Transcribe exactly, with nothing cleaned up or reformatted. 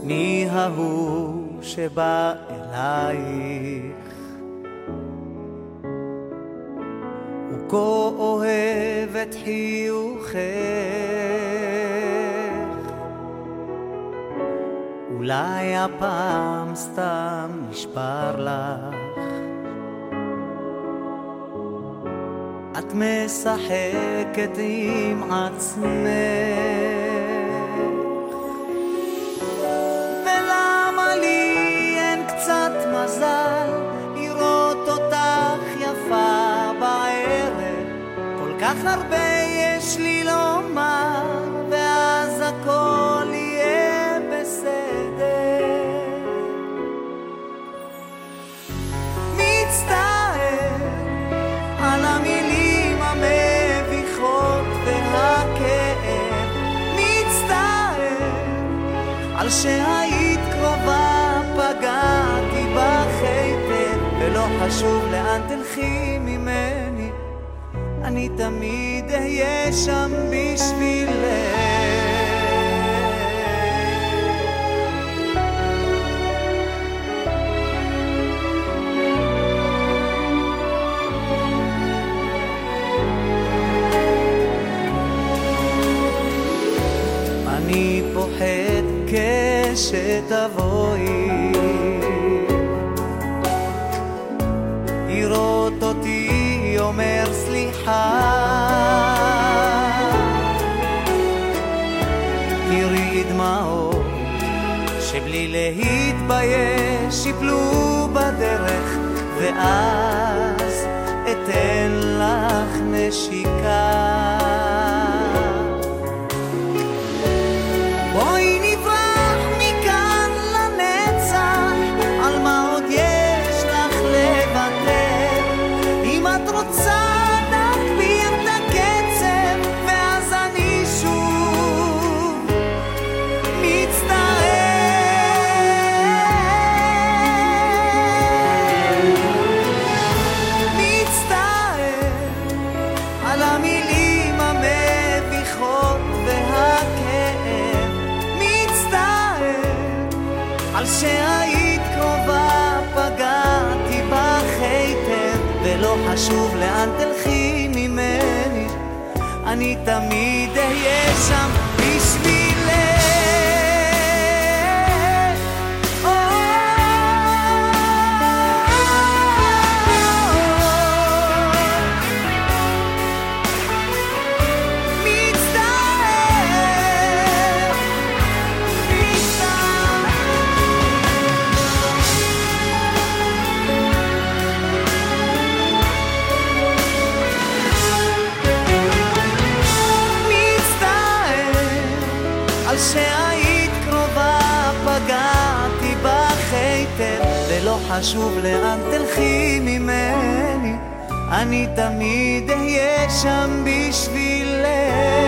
מי ההוא שבא אלייך? הוא כה אוהב את חיוכך, אולי הפעם סתם נשבר לך, את משחקת עם עצמך. ולמה לי אין קצת מזל לראות אותך יפה בערב? כל כך הרבה יש לי לומר, ואז הכל יהיה בסדר. מצטער על המילים המביכות והכאב, מצטער על שהיית קרובה, פגעתי בך היטב, ולא חשוב לאן תלכי ממני, אני תמיד אהיה שם בשבילך. אני פוחד כשתבואי לראות אותי אומר סליחה, תראי דמעות שבלי להתבייש יפלו בדרך, ואז אתן לך נשיקה. בואי נברח מכאן לנצח, על מה עוד יש לך לוותר? אם את רוצה נגביר את הקצב, ואז אני שוב מצטער. מצטער על המילים המביכות והכאב, על שהיית קרובה, פגעתי בך היטב, ולא חשוב לאן תלכי ממני, אני תמיד אהיה שם בשבילך. שהיית קרובה, פגעתי בך היטב, ולא חשוב לאן תלכי ממני, אני תמיד אהיה שם בשבילך.